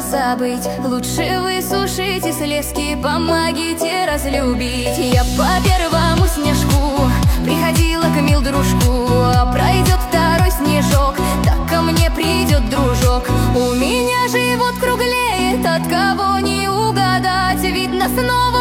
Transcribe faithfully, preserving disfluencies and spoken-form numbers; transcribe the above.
забыть. Лучше высушите слезки, помогите разлюбить. Я по первому снежку приходила к мил дружку, а пройдет второй снежок, так ко мне придет дружок. У меня живот круглеет, от кого не угадать, видно снова